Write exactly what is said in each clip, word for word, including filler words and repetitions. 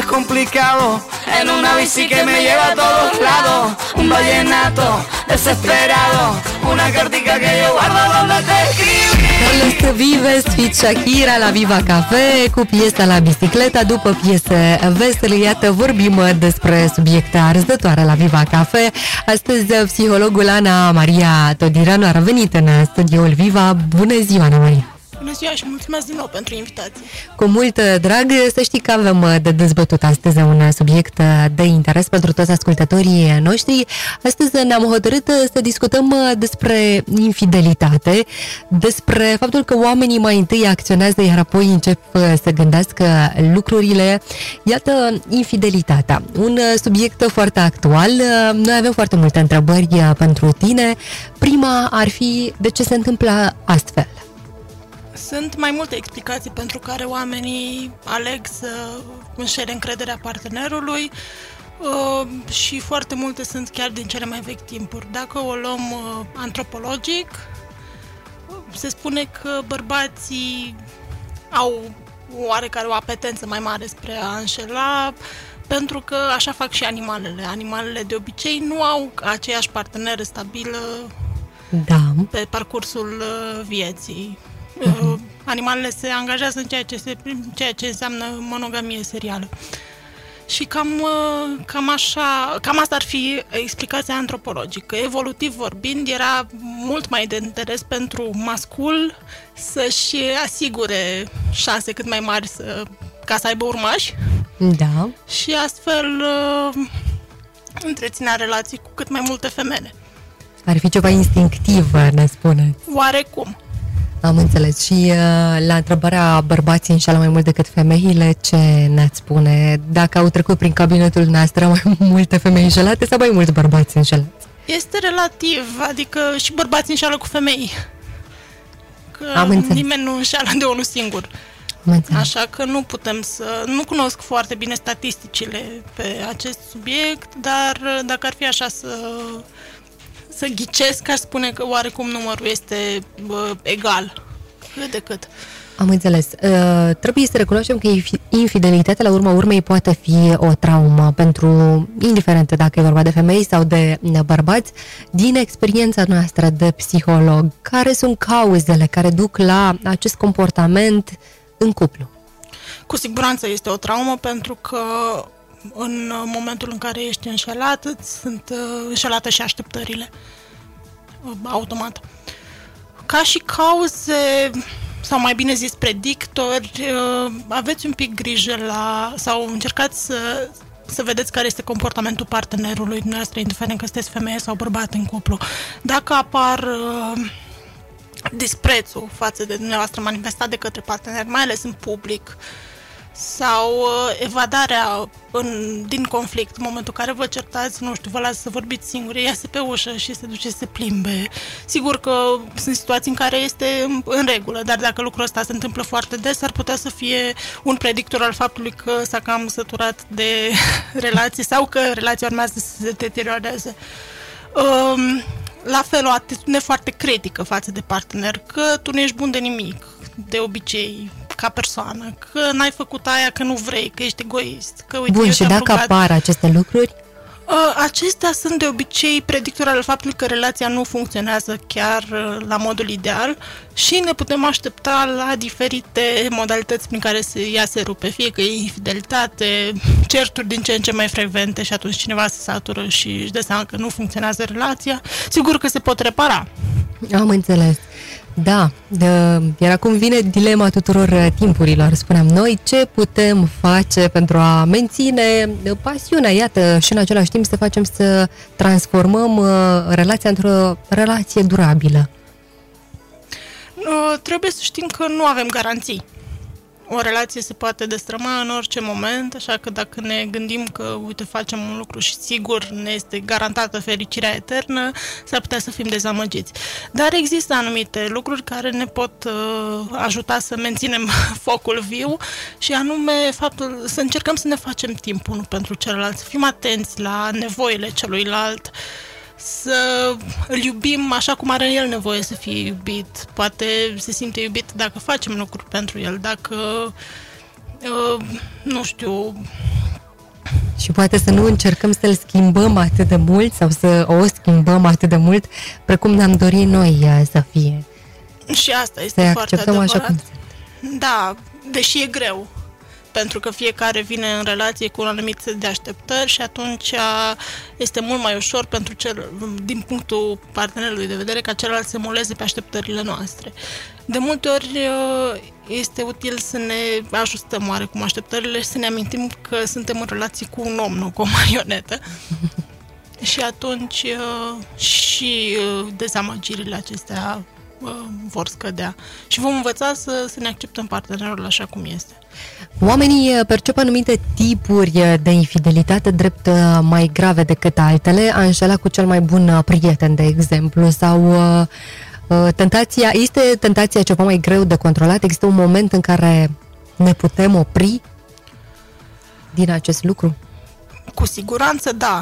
complicado. En una bici que me lleva a todos lados. Un vallenato desesperado. Una cartica que yo guardo donde te escribí. Carlos Vives feat. Shakira la Viva Cafe cu piesa La Bicicleta. După piese vesele, iată, vorbim despre subiecte arzătoare la Viva Cafe. Astăzi psihologul Ana Maria Todiranu a revenit în studioul Viva. Bună ziua, Ana Maria! Bună ziua și mulțumesc din nou pentru invitație. Cu mult drag, să știi că avem de dezbătut astăzi un subiect de interes pentru toți ascultătorii noștri. Astăzi ne-am hotărât să discutăm despre infidelitate, despre faptul că oamenii mai întâi acționează, iar apoi încep să gândească lucrurile. Iată, infidelitatea, un subiect foarte actual. Noi avem foarte multe întrebări pentru tine. Prima ar fi: de ce se întâmplă astfel? Sunt mai multe explicații pentru care oamenii aleg să înșele încrederea partenerului uh, și foarte multe sunt chiar din cele mai vechi timpuri. Dacă o luăm uh, antropologic, se spune că bărbații au oarecare o apetență mai mare spre a înșela, pentru că așa fac și animalele. Animalele de obicei nu au aceeași parteneră stabilă da. pe parcursul uh, vieții. Uh, animalele se angajează în ceea ce, se, ceea ce înseamnă monogamie serială. Și cam, uh, cam așa, cam asta ar fi explicația antropologică. Evolutiv vorbind, era mult mai de interes pentru mascul să-și asigure șanse cât mai mari să, ca să aibă urmași. Da. Și astfel uh, întreținea relații cu cât mai multe femele. Ar fi ceva instinctiv, ne spuneți. Oarecum. Am înțeles. Și uh, la întrebarea bărbații înșeală mai mult decât femeile, ce ne-ați spune? Dacă au trecut prin cabinetul noastră mai multe femei înșelate sau mai mulți bărbați înșelați? Este relativ, adică și bărbații înșeală cu femei. Că Am înțeles. Nimeni nu înșeală de unul singur. Așa că nu putem să... Nu cunosc foarte bine statisticile pe acest subiect, dar dacă ar fi așa să... să ghicesc, aș spune că oarecum numărul este bă, egal, cât de cât. Am înțeles. Uh, trebuie să recunoaștem că infidelitatea, la urma urmei, poate fi o traumă pentru, indiferent dacă e vorba de femei sau de bărbați. Din experiența noastră de psiholog, care sunt cauzele care duc la acest comportament în cuplu? Cu siguranță este o traumă, pentru că în momentul în care ești înșelat, îți sunt înșelate și așteptările automat. Ca și cauze, sau mai bine zis predictori, aveți un pic grijă la, sau încercați să, să vedeți care este comportamentul partenerului dumneavoastră, indiferent că sunteți femeie sau bărbat în cuplu. Dacă apar disprețul față de dumneavoastră manifestat de către partener, mai ales în public, sau uh, evadarea în, din conflict, în momentul în care vă certați, nu știu, vă lasă să vorbiți singuri, iese pe ușă și se duce să se plimbe. Sigur că sunt situații în care este în, în regulă, dar dacă lucrul ăsta se întâmplă foarte des, ar putea să fie un predictor al faptului că s-a cam săturat de relații sau că relația urmează să se deterioreze. Um, la fel, o atitudine foarte critică față de partener, că tu nu ești bun de nimic, de obicei, ca persoană, că n-ai făcut aia, că nu vrei, că ești egoist. Că, uite, Bun, și dacă rugat. apar aceste lucruri? Acestea sunt de obicei predictori al faptului că relația nu funcționează chiar la modul ideal și ne putem aștepta la diferite modalități prin care se, ea se rupe, fie că e infidelitate, certuri din ce în ce mai frecvente și atunci cineva se satură și își dă seama că nu funcționează relația. Sigur că se pot repara. Am înțeles. Da, de, iar acum vine dilema tuturor timpurilor, spuneam noi, ce putem face pentru a menține pasiunea, iată, și în același timp să facem să transformăm uh, relația într-o relație durabilă. Uh, trebuie să știm că nu avem garanții. O relație se poate destrăma în orice moment, așa că dacă ne gândim că, uite, facem un lucru și sigur ne este garantată fericirea eternă, s-ar putea să fim dezamăgiți. Dar există anumite lucruri care ne pot uh, ajuta să menținem focul viu și anume faptul să încercăm să ne facem timp unul pentru celălalt, să fim atenți la nevoile celuilalt, să îl iubim așa cum are el nevoie să fie iubit. Poate se simte iubit dacă facem lucruri pentru el, dacă, uh, nu știu, Și poate să nu încercăm să-l schimbăm atât de mult sau să o schimbăm atât de mult precum ne-am dorit noi să fie. Și asta este să foarte acceptăm adevărat. Așa cum da, deși e greu. Pentru că fiecare vine în relație cu un anumit set de așteptări și atunci este mult mai ușor pentru cel, din punctul partenerului de vedere, ca celălalt să moleze pe așteptările noastre. De multe ori este util să ne ajustăm oarecum așteptările și să ne amintim că suntem în relație cu un om, nu cu o marionetă. Și atunci și dezamăgirile acestea vor scădea. Și vom învăța să, să ne acceptăm partenerul așa cum este. Oamenii percep anumite tipuri de infidelitate drept mai grave decât altele, a înșela cu cel mai bun prieten, de exemplu, sau tentația, este tentația ceva mai greu de controlat? Există un moment în care ne putem opri din acest lucru? Cu siguranță, da.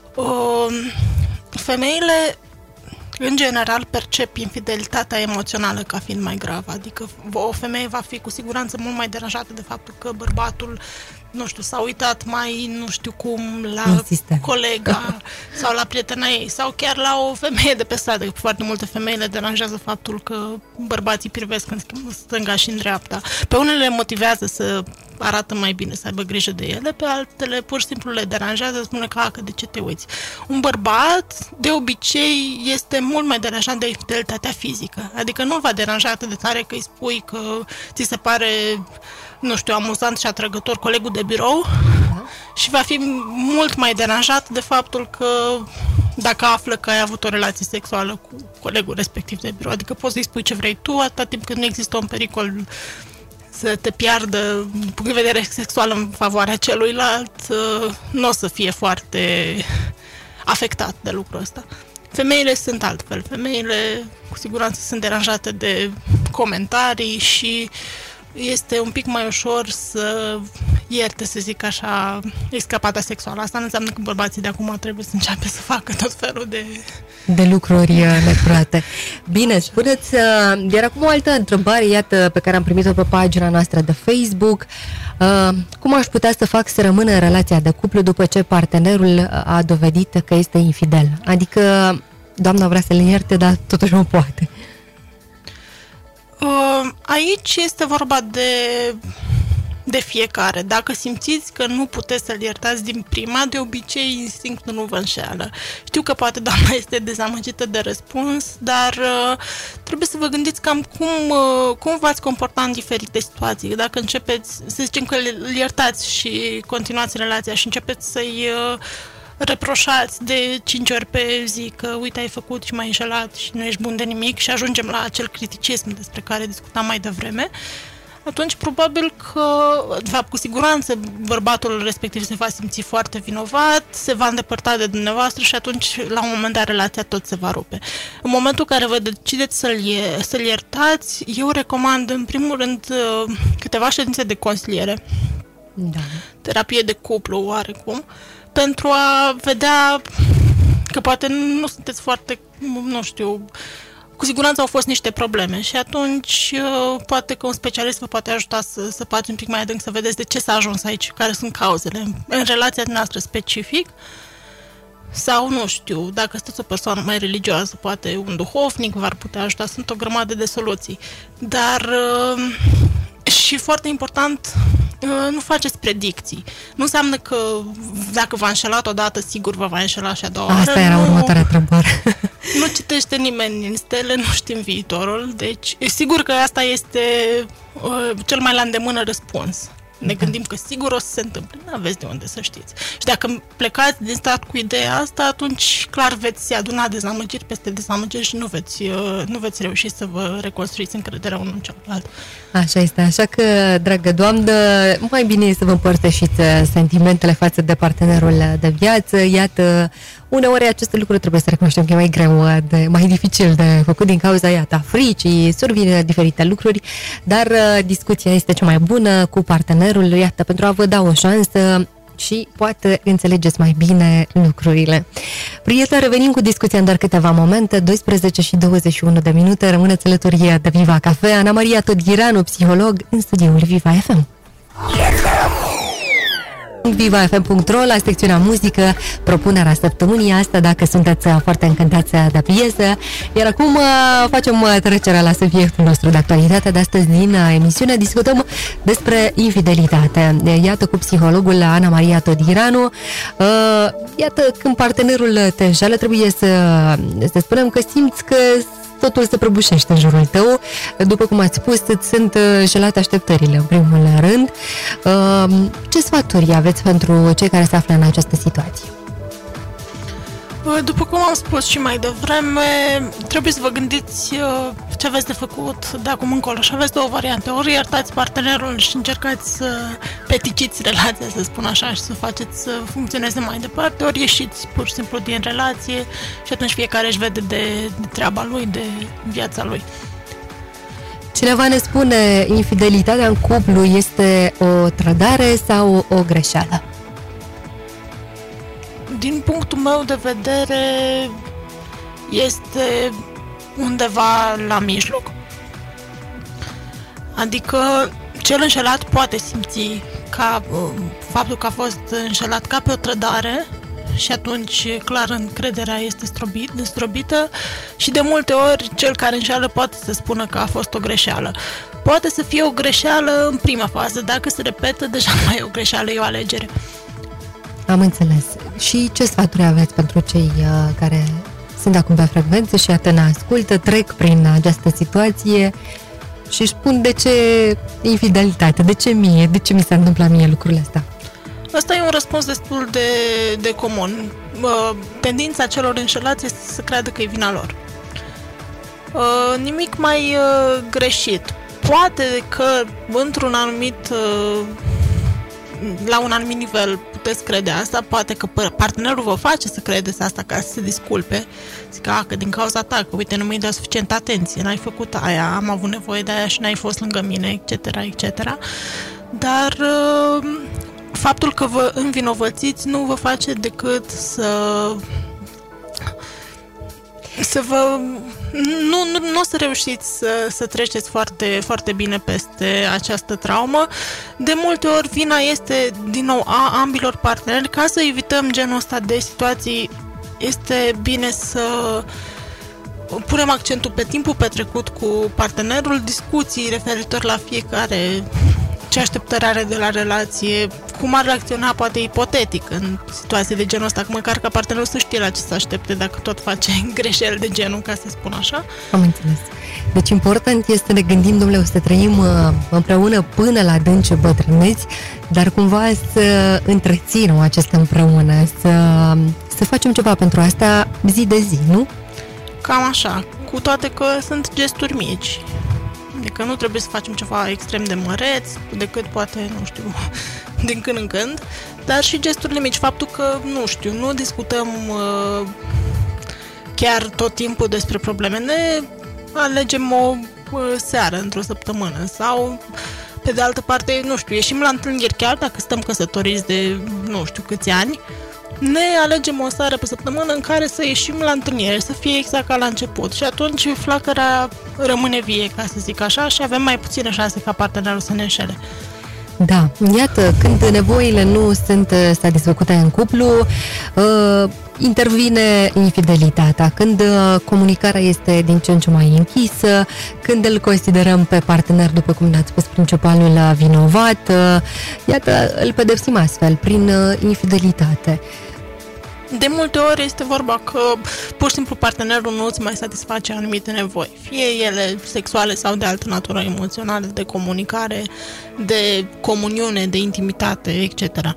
Femeile în general percep infidelitatea emoțională ca fiind mai gravă, adică o femeie va fi cu siguranță mult mai deranjată de faptul că bărbatul, nu știu, s-a uitat mai, nu știu cum, la Insistent. colega sau la prietena ei sau chiar la o femeie de pe stradă. Foarte multe femei le deranjează faptul că bărbații privesc în stânga și în dreapta. Pe unele le motivează să arată mai bine, să aibă grijă de ele, pe altele pur și simplu le deranjează, spune că, că de ce te uiți. Un bărbat, de obicei, este mult mai deranjat de infidelitatea fizică. Adică nu-l va deranja atât de tare că îi spui că ți se pare, nu știu, amuzant și atrăgător colegul de birou și va fi mult mai deranjat de faptul că dacă află că ai avut o relație sexuală cu colegul respectiv de birou. Adică poți să-i spui ce vrei tu, atâta timp când nu există un pericol să te piardă din punct de vedere sexual în favoarea celuilalt, nu o să fie foarte afectat de lucrul ăsta. Femeile sunt altfel. Femeile cu siguranță sunt deranjate de comentarii și este un pic mai ușor să ierte, să zic așa, escapata sexuală. Asta nu înseamnă că bărbații de acum trebuie să înceapă să facă tot felul de... de lucruri necurate. Bine, spuneți, iar acum o altă întrebare, iată, pe care am primit-o pe pagina noastră de Facebook. Cum aș putea să fac să rămână în relația de cuplu după ce partenerul a dovedit că este infidel? Adică, doamna vrea să le ierte, dar totuși nu poate. Aici este vorba de, de fiecare. Dacă simțiți că nu puteți să-l iertați din prima, de obicei instinctul nu vă înșeală. Știu că poate doamna este dezamăgită de răspuns, dar uh, trebuie să vă gândiți cam cum, uh, cum v-ați comporta în diferite situații. Dacă începeți, să zicem că îl iertați și continuați relația și începeți să-i uh, reproșați de cinci ori pe zi că uite ai făcut și m-ai înșelat și nu ești bun de nimic și ajungem la acel criticism despre care discutam mai devreme, atunci probabil că, de fapt, cu siguranță bărbatul respectiv se va simți foarte vinovat, se va îndepărta de dumneavoastră și atunci, la un moment dat, relația tot se va rupe. În momentul în care vă decideți să-l, să-l iertați, eu recomand, în primul rând, câteva ședințe de consiliere, da. terapie de cuplu, oarecum, pentru a vedea că poate nu sunteți foarte, nu știu, cu siguranță au fost niște probleme și atunci poate că un specialist vă poate ajuta să, să pați un pic mai adânc, să vedeți de ce s-a ajuns aici, care sunt cauzele în relația noastră specific. Sau, nu știu, dacă sunteți o persoană mai religioasă, poate un duhovnic v-ar putea ajuta, sunt o grămadă de soluții. Dar, și foarte important, nu faceți predicții. Nu înseamnă că dacă v-a înșelat odată, sigur vă va înșela și a doua oară. Asta era nu, următoarea întrebare. Nu citește nimeni în stele, nu știm viitorul, deci sigur că asta este uh, cel mai la îndemână răspuns. Ne gândim că sigur o să se întâmple. Nu aveți de unde să știți. Și dacă plecați din start cu ideea asta, atunci clar veți aduna dezamăgiri peste dezamăgiri și nu veți, nu veți reuși să vă reconstruiți încrederea unul în celălalt. Așa este. Așa că, dragă doamnă, mai bine e să vă împărtășiți sentimentele față de partenerul de viață. Iată, uneori aceste lucruri trebuie să recunoaștem că e mai greu, de, mai dificil de făcut din cauza, iată, fricii, survin diferite lucruri, dar discuția este cea mai bună cu partenerul, iată, pentru a vă da o șansă și poate înțelegeți mai bine lucrurile. Prieteni, revenim cu discuția în doar câteva momente, douăsprezece și douăzeci și unu de minute, rămâneți alături de Viva Cafea. Ana Maria Todghiranu, psiholog, în studioul Viva F M. viva f m punct r o la secțiunea muzică, propunerea săptămânii asta, dacă sunteți foarte încântați de piesă. Iar acum facem trecerea la subiectul nostru de actualitate de astăzi din emisiune. Discutăm despre infidelitate. Iată, cu psihologul Ana Maria Todiranu. Iată, când partenerul te înșală, trebuie să, să spunem că simți că totul se prăbușește în jurul tău. După cum ați spus, îți sunt înșelate așteptările, în primul rând. Ce sfaturi aveți pentru cei care se află în această situație? După cum am spus și mai devreme, trebuie să vă gândiți ce aveți de făcut de acum încolo și aveți două variante. Ori iertați partenerul și încercați să peticiți relația, să spun așa, și să faceți să funcționeze mai departe, ori ieșiți pur și simplu din relație și atunci fiecare își vede de, de treaba lui, de viața lui. Cineva ne spune, infidelitatea în cuplu este o trădare sau o greșeală? Din punctul meu de vedere, este undeva la mijloc. Adică cel înșelat poate simți ca faptul că a fost înșelat ca pe o trădare și atunci, clar, încrederea este strobit, zdrobită și de multe ori cel care înșeală poate să spună că a fost o greșeală. Poate să fie o greșeală în prima fază, dacă se repetă, deja nu mai e o greșeală, e o alegere. Am înțeles. Și ce sfaturi aveți pentru cei uh, care sunt acum pe frecvență și iată ne ascultă, trec prin această situație și își spun de ce infidelitate, de ce mie, de ce mi se întâmplă mie lucrurile astea? Asta e un răspuns destul de, de comun. Uh, tendința celor înșelați este să creadă că e vina lor. Uh, nimic mai uh, greșit. Poate că într-un anumit... Uh, la un anumit nivel puteți crede asta, poate că partenerul vă face să credeți asta ca să se disculpe, zic a, că din cauza ta, că uite, nu mi-ai dat suficientă atenție, n-ai făcut aia, am avut nevoie de aia și n-ai fost lângă mine, et cetera, et cetera. Dar faptul că vă învinovățiți nu vă face decât să să vă... Nu, nu, nu o să reușiți să, să treceți foarte, foarte bine peste această traumă. De multe ori vina este din nou a ambilor parteneri. Ca să evităm genul ăsta de situații, este bine să punem accentul pe timpul petrecut cu partenerul, discuții referitor la fiecare, ce așteptări are de la relație, cum ar reacționa poate ipotetic în situații de genul ăsta, că măcar ca partenerul să știe la ce să aștepte dacă tot face greșeli de genul, ca să spun așa. Am înțeles. Deci important este să ne gândim, domnule, o să trăim împreună până la adânci bătrâneți, dar cumva să întreținem acest împreună, să, să facem ceva pentru asta zi de zi, nu? Cam așa, cu toate că sunt gesturi mici. Adică nu trebuie să facem ceva extrem de măreț, decât poate, nu știu, din când în când, dar și gesturile mici. Faptul că, nu știu, nu discutăm uh, chiar tot timpul despre probleme, ne alegem o uh, seară într-o săptămână sau, pe de altă parte, nu știu, ieșim la întâlniri chiar dacă stăm căsătoriți de, nu știu, câți ani, ne alegem o seară pe săptămână în care să ieșim la întâlnire, să fie exact ca la început și atunci flacăra rămâne vie, ca să zic așa, și avem mai puține șanse ca partenerul să ne înșele. Da, iată, când nevoile nu sunt satisfăcute în cuplu, uh, intervine infidelitatea, când uh, comunicarea este din ce în ce mai închisă, când îl considerăm pe partener, după cum ne-ați spus, principalul vinovat, uh, iată, îl pedepsim astfel, prin uh, infidelitate. De multe ori este vorba că pur și simplu partenerul nu îți mai satisface anumite nevoi, fie ele sexuale sau de altă natură, emoțională, de comunicare, de comuniune, de intimitate, et cetera.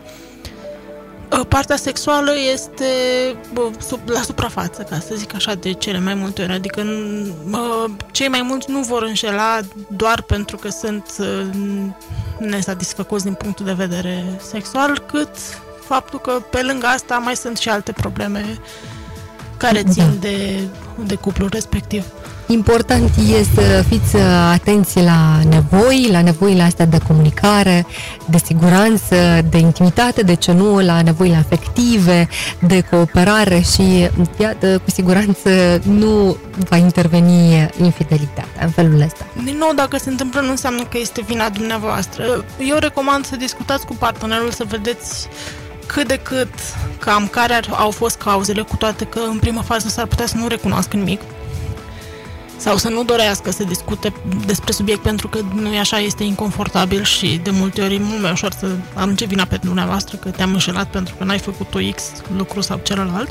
Partea sexuală este la suprafață, ca să zic așa, de cele mai multe ori. Adică cei mai mulți nu vor înșela doar pentru că sunt nesatisfăcuți din punctul de vedere sexual, cât faptul că pe lângă asta mai sunt și alte probleme care țin Da. de, de cuplul respectiv. Important e să fiți atenți la nevoi, la nevoile astea de comunicare, de siguranță, de intimitate, de ce nu, la nevoile afective, de cooperare și, iată, cu siguranță nu va interveni infidelitatea în felul ăsta. Din nou, dacă se întâmplă, nu înseamnă că este vina dumneavoastră. Eu recomand să discutați cu partenerul, să vedeți cât de cât cam care au fost cauzele, cu toate că în prima fază s-ar putea să nu recunoască nimic sau să nu dorească să discute despre subiect pentru că nu e așa, este inconfortabil și de multe ori e mult mai ușor să arunce vina pe dumneavoastră că te-am înșelat pentru că n-ai făcut o X lucru sau celălalt.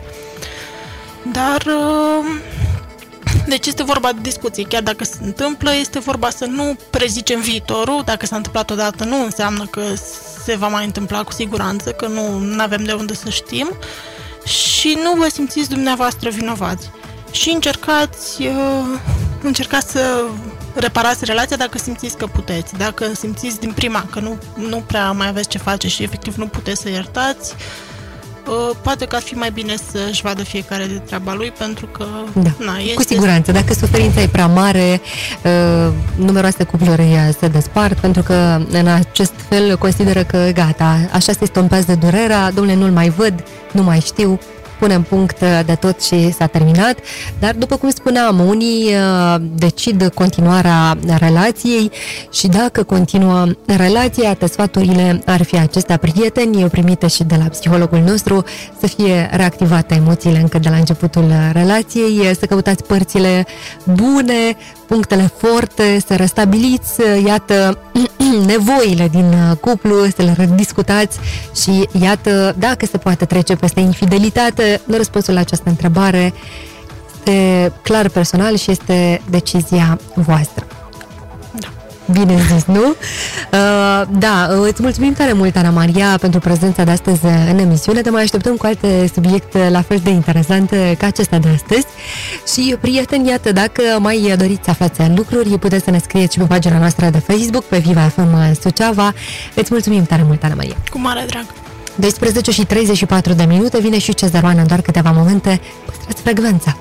Dar deci este vorba de discuție. Chiar dacă se întâmplă, este vorba să nu prezicem viitorul. Dacă s-a întâmplat odată, nu înseamnă că se va mai întâmpla cu siguranță, că nu avem de unde să știm și nu vă simțiți dumneavoastră vinovați. Și încercați, uh, încercați să reparați relația dacă simțiți că puteți. Dacă simțiți din prima că nu, nu prea mai aveți ce face și efectiv nu puteți să iertați, uh, poate că ar fi mai bine să-și vadă fiecare de treaba lui, pentru că Da, na, este... cu siguranță. Dacă suferința e prea mare, uh, numeroase cupluri se despart pentru că în acest fel consideră că gata, așa se estompează durerea, domnule, nu-l mai văd, nu mai știu, punem punct de tot și s-a terminat, dar după cum spuneam, unii uh, decid continuarea relației și dacă continuă relația, te sfaturile ar fi acestea, prieteni, primite și de la psihologul nostru, să fie reactivate emoțiile încă de la începutul relației, să căutați părțile bune, punctele forte, să restabiliți, iată, nevoile din cuplu, să le rediscutați și iată, dacă se poate trece peste infidelitate, răspunsul la această întrebare este clar personal și este decizia voastră. Da. Bine zis, nu? Uh, da, îți mulțumim tare mult, Ana Maria, pentru prezența de astăzi în emisiune. Te mai așteptăm cu alte subiecte la fel de interesante ca acesta de astăzi. Și, prieteni, iată, dacă mai doriți să aflați lucruri, puteți să ne scrieți și pe pagina noastră de Facebook, pe Viva F M Suceava. Îți mulțumim tare mult, Ana Maria. Cu mare drag. douăsprezece și treizeci și patru de minute, vine și Cezăroana în doar câteva momente. Păstrați frecvența.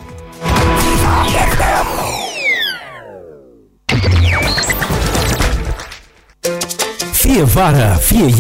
Fie vară, fie